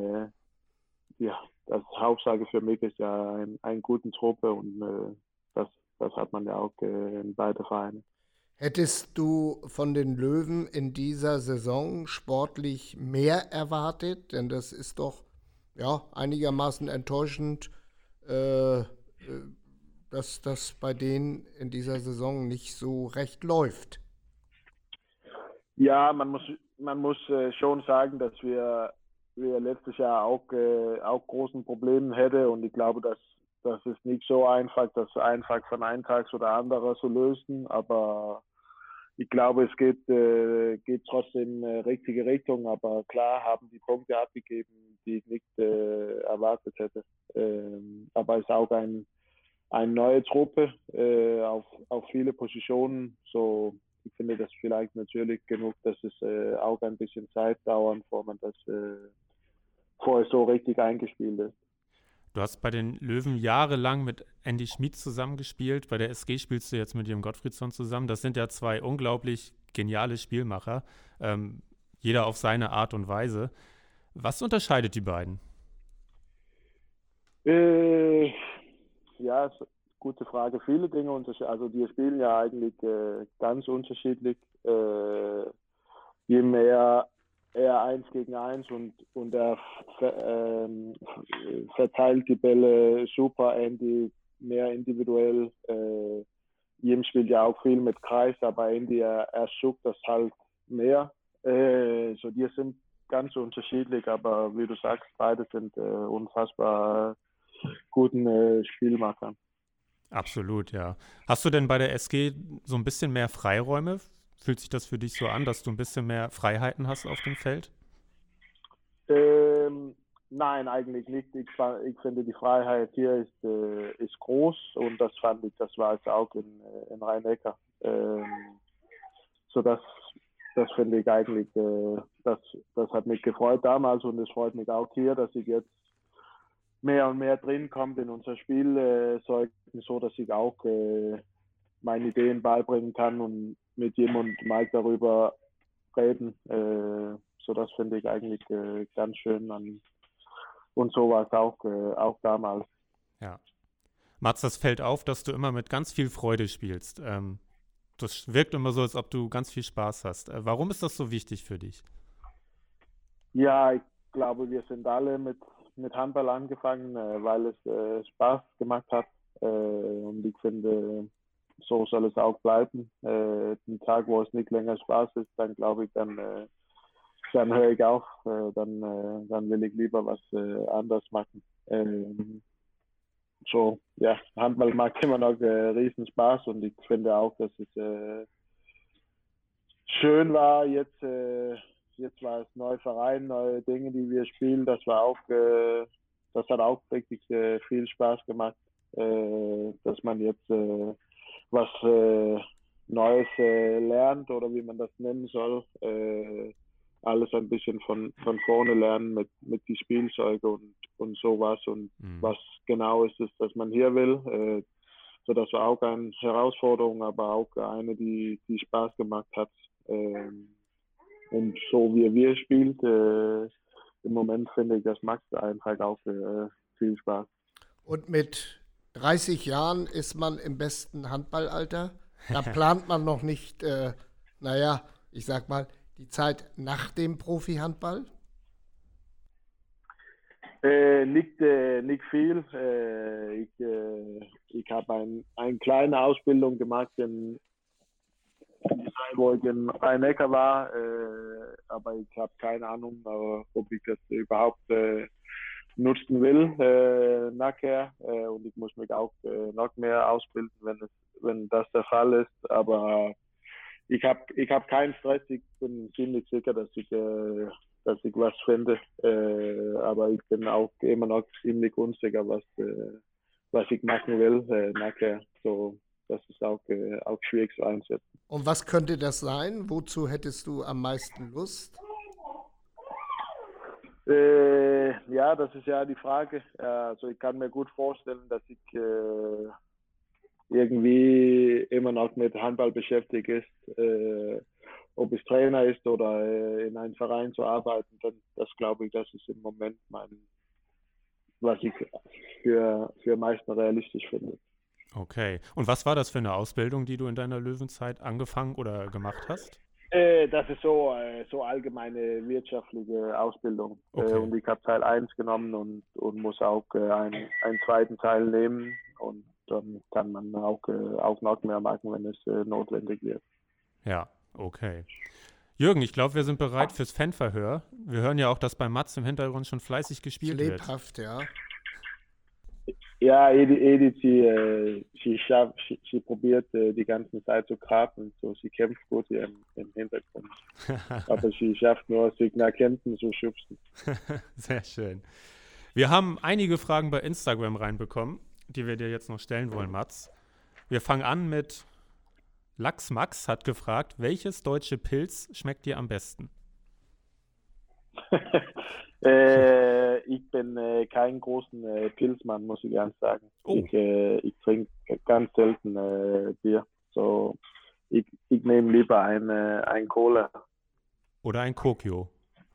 das Hauptsache für mich ist ja eine gute Truppe und das hat man ja auch in beide Vereine. Hättest du von den Löwen in dieser Saison sportlich mehr erwartet? Denn das ist doch ja einigermaßen enttäuschend, dass das bei denen in dieser Saison nicht so recht läuft. Ja, man muss schon sagen, dass wir letztes Jahr auch großen Problemen hätte und ich glaube, das ist nicht so einfach, das einfach von einem Tag zu der anderen zu lösen, aber ich glaube, es geht trotzdem in die richtige Richtung, aber klar haben die Punkte abgegeben, die ich nicht erwartet hätte. Aber es ist auch eine neue Truppe auf viele Positionen, so ich finde das vielleicht natürlich genug, dass es auch ein bisschen Zeit dauert, bevor man das vorher so richtig eingespielt ist. Du hast bei den Löwen jahrelang mit Andy Schmid zusammengespielt. Bei der SG spielst du jetzt mit Jim Gottfriedson zusammen. Das sind ja zwei unglaublich geniale Spielmacher. Jeder auf seine Art und Weise. Was unterscheidet die beiden? Ja, gute Frage. Viele Dinge unterscheiden. Also die spielen ja eigentlich ganz unterschiedlich. Je mehr eher 1 gegen 1 und er verteilt die Bälle super, Andy mehr individuell. Jim spielt ja auch viel mit Kreis, aber Andy er schuckt das halt mehr. So die sind ganz unterschiedlich, aber wie du sagst, beide sind unfassbar guten Spielmacher. Absolut, ja. Hast du denn bei der SG so ein bisschen mehr Freiräume? Fühlt sich das für dich so an, dass du ein bisschen mehr Freiheiten hast auf dem Feld? Nein, eigentlich nicht. Ich finde, die Freiheit hier ist groß und das war es auch in Rhein-Neckar. So das finde ich eigentlich, das hat mich gefreut damals und es freut mich auch hier, dass ich jetzt mehr und mehr drin kommt in unser Spiel, so dass ich auch meine Ideen beibringen kann und mit Jim und Mike darüber reden. So das finde ich eigentlich ganz schön und so war es auch damals. Ja. Mats, das fällt auf, dass du immer mit ganz viel Freude spielst. Das wirkt immer so, als ob du ganz viel Spaß hast. Warum ist das so wichtig für dich? Ja, ich glaube, wir sind alle mit Handball angefangen, weil es Spaß gemacht hat. Und ich finde, so soll es auch bleiben. Den Tag, wo es nicht länger Spaß ist, dann glaube ich, dann höre ich auf. Dann will ich lieber was anders machen. So, ja, Handball macht immer noch riesen Spaß und ich finde auch, dass es schön war. Jetzt war es neuer Verein, neue Dinge, die wir spielen. Das hat auch richtig viel Spaß gemacht. dass man jetzt was Neues lernt oder wie man das nennen soll. Alles ein bisschen von vorne lernen mit die Spielzeuge und sowas und was genau ist es, dass man hier will. So, das war auch eine Herausforderung, aber auch eine, die Spaß gemacht hat. Und so wie wir spielt, im Moment finde ich, das macht einfach auch viel Spaß. Und mit 30 Jahren ist man im besten Handballalter. Da plant man noch nicht, ich sag mal, die Zeit nach dem Profi-Handball? Nicht viel. Ich habe eine kleine Ausbildung gemacht in die Zeit, wo ich in Rhein-Neckar war, aber ich habe keine Ahnung, ob ich das überhaupt nutzen will nachher. Und ich muss mich auch noch mehr ausbilden, wenn das der Fall ist. Aber ich hab keinen Stress. Ich bin ziemlich sicher, dass ich was finde. Aber ich bin auch immer noch ziemlich unsicher, was ich machen will nachher. So, das ist auch schwierig zu einsetzen. Und was könnte das sein? Wozu hättest du am meisten Lust? Ja, das ist ja die Frage. Also ich kann mir gut vorstellen, dass ich irgendwie immer noch mit Handball beschäftigt ist. Ob es Trainer ist oder in einem Verein zu arbeiten, dann das glaube ich, das ist im Moment was ich für am meisten realistisch finde. Okay. Und was war das für eine Ausbildung, die du in deiner Löwenzeit angefangen oder gemacht hast? Das ist so allgemeine wirtschaftliche Ausbildung. Okay. Und ich habe Teil 1 genommen und muss auch einen zweiten Teil nehmen. Und dann kann man auch noch mehr machen, wenn es notwendig wird. Ja, okay. Jürgen, ich glaube, wir sind bereit fürs Fanverhör. Wir hören ja auch, dass bei Mats im Hintergrund schon fleißig gespielt wird. Lebhaft, ja. Ja, Edith, sie probiert die ganze Zeit zu graben. So, sie kämpft gut hier im Hintergrund. Aber sie schafft nur, sich nach hinten zu schubsen. Sehr schön. Wir haben einige Fragen bei Instagram reinbekommen, die wir dir jetzt noch stellen wollen, Mats. Wir fangen an mit Lachs Max hat gefragt, welches deutsche Pilz schmeckt dir am besten? Ich bin kein großen Pilzmann, muss ich ganz sagen. Oh. Ich trinke ganz selten Bier. So, ich nehme lieber ein Cola. Oder ein Kokio?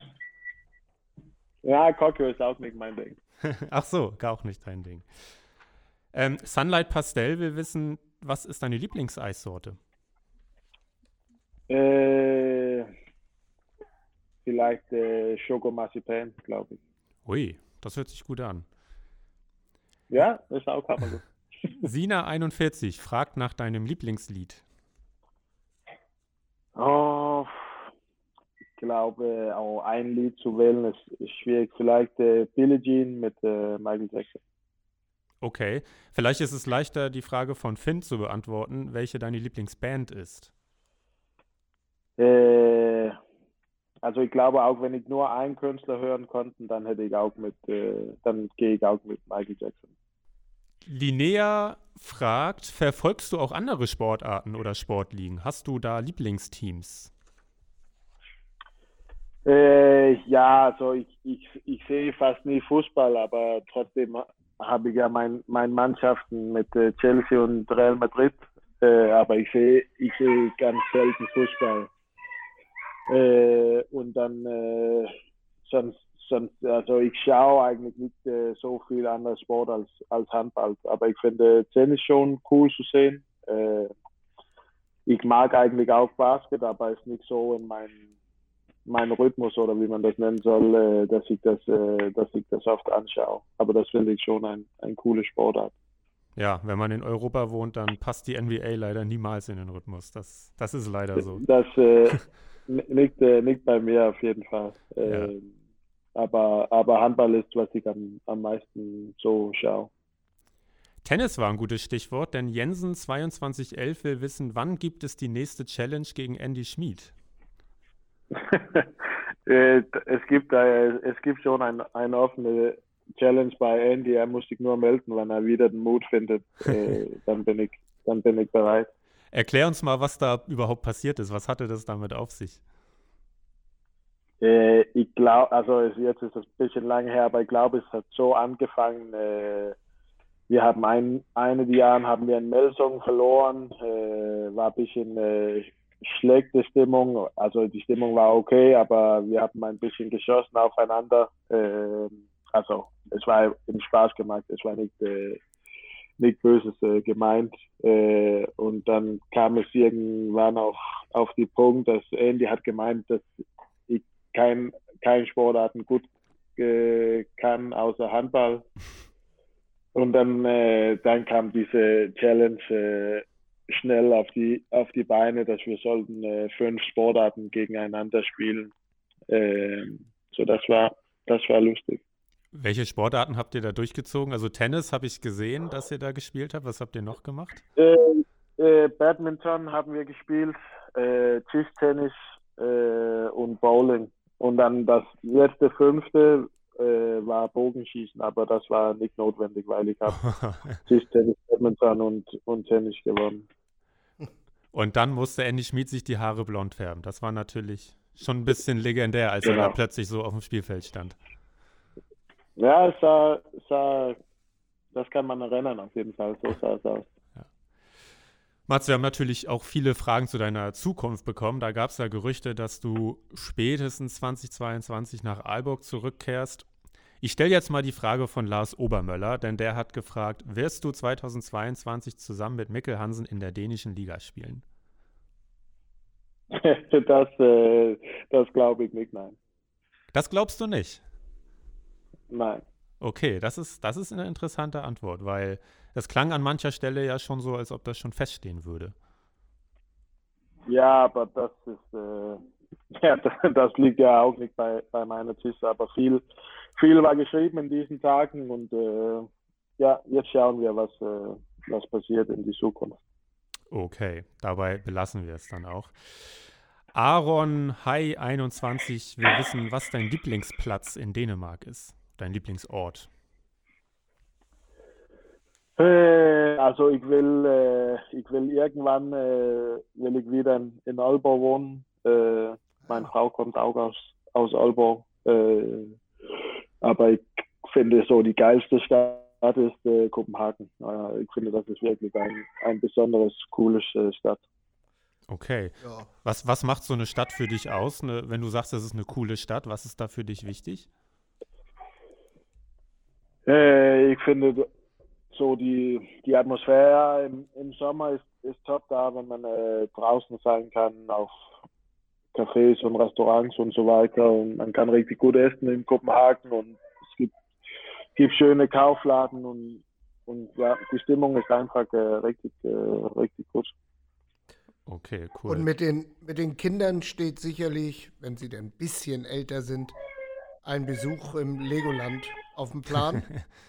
Ja, Kokio ist auch nicht mein Ding. Ach so, gar auch nicht dein Ding. Sunlight Pastel will wissen, was ist deine Lieblingseissorte? Vielleicht Schokomarzipan, glaube ich. Ui, das hört sich gut an. Ja, ist auch gut. Sina41 fragt nach deinem Lieblingslied. Oh, ich glaube, auch ein Lied zu wählen ist schwierig. Vielleicht Billie Jean mit Michael Jackson. Okay, vielleicht ist es leichter, die Frage von Finn zu beantworten, welche deine Lieblingsband ist. Also ich glaube auch, wenn ich nur einen Künstler hören konnte, dann gehe ich auch mit Michael Jackson. Linnea fragt, verfolgst du auch andere Sportarten oder Sportligen? Hast du da Lieblingsteams? Ja, also ich sehe fast nie Fußball, aber trotzdem habe ich ja meine Mannschaften mit Chelsea und Real Madrid, aber ich sehe ganz selten Fußball. Und dann sonst, also ich schaue eigentlich nicht so viel anderes Sport als Handball, aber ich finde Tennis schon cool zu sehen. Ich mag eigentlich auch Basket, aber ist nicht so in mein Rhythmus oder wie man das nennen soll, dass ich das oft anschaue. Aber das finde ich schon ein cooles Sportart. Ja, wenn man in Europa wohnt, dann passt die NBA leider niemals in den Rhythmus. Das ist leider so. Das nicht bei mir auf jeden Fall. Ja. Aber Handball ist, was ich am meisten so schaue. Tennis war ein gutes Stichwort, denn Jensen 2211 will wissen, wann gibt es die nächste Challenge gegen Andy Schmid? Es gibt schon eine offene Challenge bei Andy, er muss sich nur melden, wenn er wieder den Mut findet, dann bin ich bereit. Erklär uns mal, was da überhaupt passiert ist. Was hatte das damit auf sich? Ich glaube, also jetzt ist es ein bisschen lange her, aber ich glaube, es hat so angefangen, wir haben eine Jahr haben wir in Melsung verloren, war ein bisschen schlechte Stimmung, also die Stimmung war okay, aber wir haben ein bisschen geschossen aufeinander, also es war im Spaß gemacht, es war nicht Böses gemeint, und dann kam es irgendwann auch auf die Punkt, dass Andy hat gemeint, dass ich kein Sportarten gut kann, außer Handball. Und dann kam diese Challenge schnell auf die Beine, dass wir sollten 5 Sportarten gegeneinander spielen. So das war lustig. Welche Sportarten habt ihr da durchgezogen? Also Tennis habe ich gesehen, dass ihr da gespielt habt. Was habt ihr noch gemacht? Badminton haben wir gespielt, Tischtennis und Bowling. Und dann das letzte 5. war Bogenschießen, aber das war nicht notwendig, weil ich habe Tischtennis, Badminton und Tennis gewonnen. Und dann musste Andy Schmid sich die Haare blond färben. Das war natürlich schon ein bisschen legendär, als er da plötzlich so auf dem Spielfeld stand. Ja, das kann man erinnern auf jeden Fall. So sah es aus. Ja. Mats, wir haben natürlich auch viele Fragen zu deiner Zukunft bekommen. Da gab es ja Gerüchte, dass du spätestens 2022 nach Aalborg zurückkehrst. Ich stelle jetzt mal die Frage von Lars Obermöller, denn der hat gefragt, wirst du 2022 zusammen mit Mikkel Hansen in der dänischen Liga spielen? Das glaube ich nicht, nein. Das glaubst du nicht? Nein. Okay, das ist eine interessante Antwort, weil das klang an mancher Stelle ja schon so, als ob das schon feststehen würde. Ja, aber das ist, das liegt ja auch nicht bei meiner Tisch, aber viel war geschrieben in diesen Tagen und jetzt schauen wir, was passiert in die Zukunft. Okay, dabei belassen wir es dann auch. Aaron Hai 21 will wissen, was dein Lieblingsplatz in Dänemark ist. Dein Lieblingsort? Also ich will irgendwann will ich wieder in Aalborg wohnen. Meine Frau kommt auch aus Aalborg. Aber ich finde so die geilste Stadt ist Kopenhagen. Ich finde, das ist wirklich ein besonderes, cooles Stadt. Okay. Ja. Was macht so eine Stadt für dich aus? Wenn du sagst, das ist eine coole Stadt, was ist da für dich wichtig? Ich finde so die Atmosphäre im Sommer ist top da, wenn man draußen sein kann, auf Cafés und Restaurants und so weiter. Und man kann richtig gut essen in Kopenhagen und es gibt schöne Kaufladen und ja, die Stimmung ist einfach richtig gut. Okay, cool. Und mit den Kindern steht sicherlich, wenn sie denn ein bisschen älter sind, ein Besuch im Legoland auf dem Plan.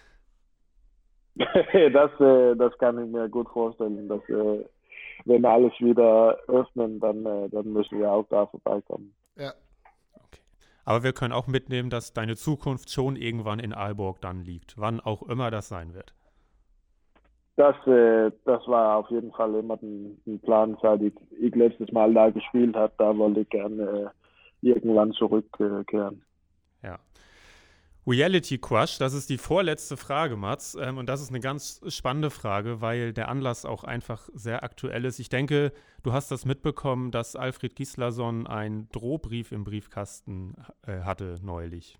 Das kann ich mir gut vorstellen, dass wenn alles wieder öffnen, dann müssen wir auch da vorbeikommen. Ja. Okay. Aber wir können auch mitnehmen, dass deine Zukunft schon irgendwann in Aalborg dann liegt, wann auch immer das sein wird. Das war auf jeden Fall immer ein Plan, seit ich letztes Mal da gespielt habe. Da wollte ich gerne irgendwann zurückkehren. Ja. Reality Crush, das ist die vorletzte Frage, Mats. Und das ist eine ganz spannende Frage, weil der Anlass auch einfach sehr aktuell ist. Ich denke, du hast das mitbekommen, dass Alfred Gislason einen Drohbrief im Briefkasten hatte neulich.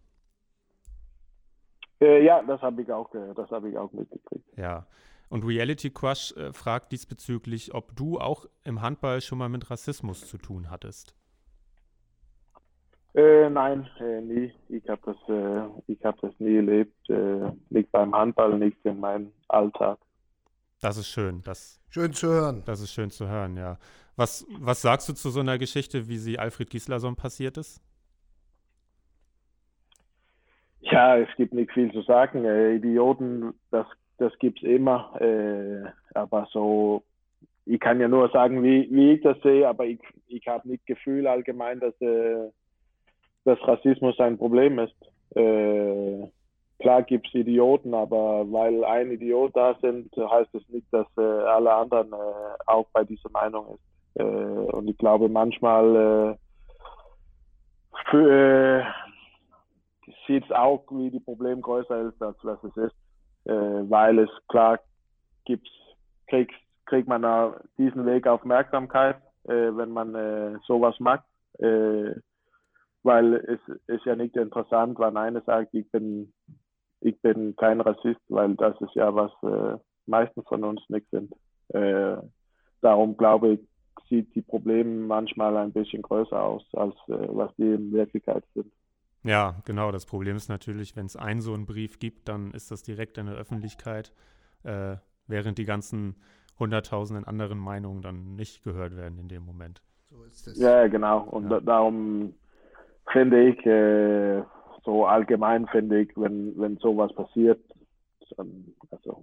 Ja, das habe ich auch mitgekriegt. Ja. Und Reality Crush fragt diesbezüglich, ob du auch im Handball schon mal mit Rassismus zu tun hattest. Nein, nie. Ich habe das nie erlebt. Nicht beim Handball, nicht in meinem Alltag. Das ist schön. Schön zu hören. Das ist schön zu hören, ja. Was sagst du zu so einer Geschichte, wie sie Alfred Gislason passiert ist? Ja, es gibt nicht viel zu sagen. Idioten, das gibt's immer. Aber so, ich kann ja nur sagen, wie ich das sehe, aber ich habe nicht das Gefühl allgemein, dass Rassismus ein Problem ist. klar gibt es Idioten, aber weil ein Idiot da sind, heißt es nicht, dass alle anderen auch bei dieser Meinung ist. Und ich glaube, manchmal sieht es auch, wie die Problem größer ist, als was es ist. Weil es klar kriegt man diesen Weg Aufmerksamkeit, wenn man sowas macht. Weil es ist ja nicht interessant, wenn einer sagt, ich bin kein Rassist, weil das ist ja, was meisten von uns nicht sind. Darum glaube ich, sieht die Probleme manchmal ein bisschen größer aus, als was die in Wirklichkeit sind. Ja, genau. Das Problem ist natürlich, wenn es einen so einen Brief gibt, dann ist das direkt in der Öffentlichkeit, während die ganzen hunderttausenden anderen Meinungen dann nicht gehört werden in dem Moment. So ist es. Ja, genau. Und darum finde ich, so allgemein finde ich, wenn sowas passiert, also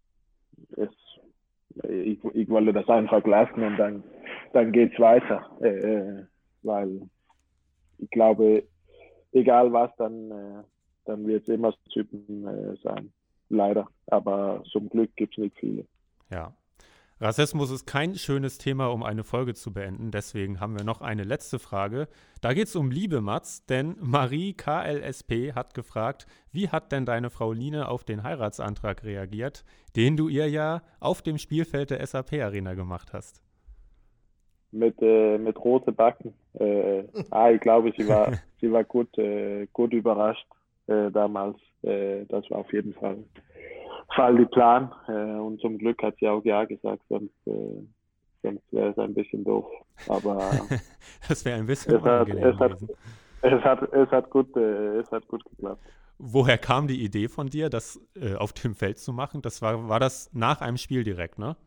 ich wollte das einfach lassen und dann geht es weiter. Weil ich glaube, egal was, dann wird es immer Typen sein. Leider. Aber zum Glück gibt es nicht viele. Ja. Rassismus ist kein schönes Thema, um eine Folge zu beenden. Deswegen haben wir noch eine letzte Frage. Da geht es um Liebe, Mats, denn Marie KLSP hat gefragt, wie hat denn deine Frau Line auf den Heiratsantrag reagiert, den du ihr ja auf dem Spielfeld der SAP-Arena gemacht hast? Mit rote Backen. Ich glaube, sie war gut überrascht damals. Das war auf jeden Fall die Plan. Und zum Glück hat sie auch ja gesagt, sonst wäre es ein bisschen doof. Aber das wäre ein bisschen unangenehm gewesen. Es hat gut geklappt. Woher kam die Idee von dir, das auf dem Feld zu machen? Das war das nach einem Spiel direkt, ne?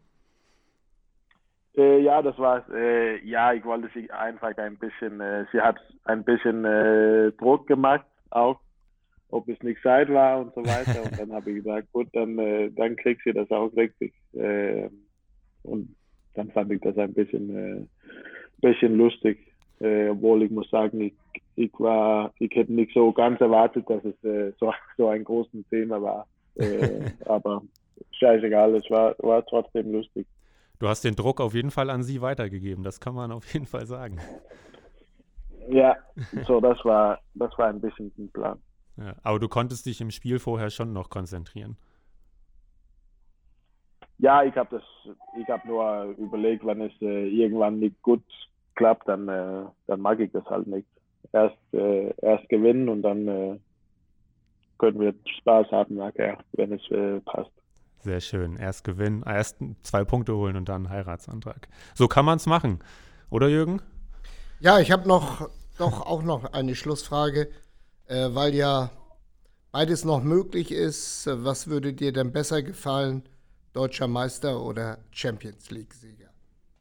Ja, das war's. Ich wollte sie einfach ein bisschen, sie hat ein bisschen Druck gemacht, auch ob es nicht Zeit war und so weiter. Und dann habe ich gesagt, gut, dann kriegt sie das auch richtig. Und dann fand ich das ein bisschen lustig. Obwohl ich muss sagen, ich hätte nicht so ganz erwartet, dass es so ein großes Thema war. Aber scheißegal, es war trotzdem lustig. Du hast den Druck auf jeden Fall an sie weitergegeben, das kann man auf jeden Fall sagen. Ja, so das war ein bisschen ein Plan. Ja, aber du konntest dich im Spiel vorher schon noch konzentrieren. Ja, ich habe nur überlegt, wenn es irgendwann nicht gut klappt, dann mag ich das halt nicht. Erst gewinnen und dann können wir Spaß haben nachher, wenn es passt. Sehr schön. Erst gewinnen, erst 2 Punkte holen und dann Heiratsantrag. So kann man es machen. Oder, Jürgen? Ja, ich habe auch noch eine Schlussfrage, weil ja beides noch möglich ist. Was würde dir denn besser gefallen, Deutscher Meister oder Champions League-Sieger?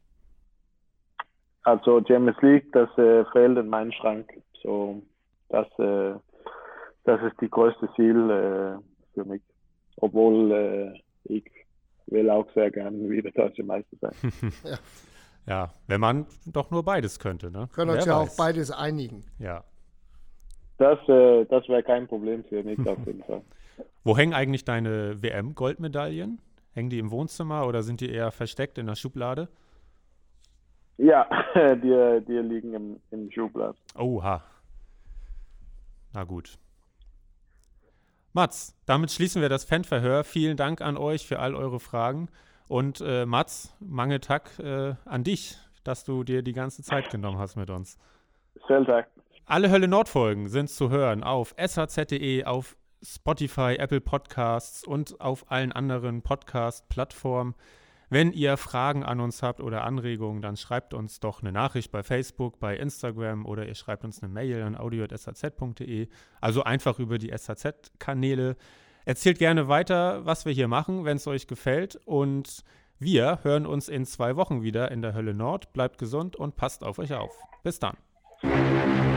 Also Champions League, das fehlt in meinen Schrank. So, das ist die größte Ziel für mich. Obwohl ich will auch sehr gerne wieder Deutscher Meister sein. Ja, wenn man doch nur beides könnte, ne? Können uns ja auf beides einigen. Ja. Das wäre kein Problem für mich auf jeden Fall. Wo hängen eigentlich deine WM-Goldmedaillen? Hängen die im Wohnzimmer oder sind die eher versteckt in der Schublade? Ja, die liegen im Schublade. Oha. Na gut. Mats, damit schließen wir das Fanverhör. Vielen Dank an euch für all eure Fragen. Und Mats, mange Dank an dich, dass du dir die ganze Zeit genommen hast mit uns. Vielen Dank. Alle Hölle Nord-Folgen sind zu hören auf shz.de, auf Spotify, Apple Podcasts und auf allen anderen Podcast-Plattformen. Wenn ihr Fragen an uns habt oder Anregungen, dann schreibt uns doch eine Nachricht bei Facebook, bei Instagram oder ihr schreibt uns eine Mail an audio@shz.de. Also einfach über die SHZ-Kanäle. Erzählt gerne weiter, was wir hier machen, wenn es euch gefällt. Und wir hören uns in 2 Wochen wieder in der Hölle Nord. Bleibt gesund und passt auf euch auf. Bis dann.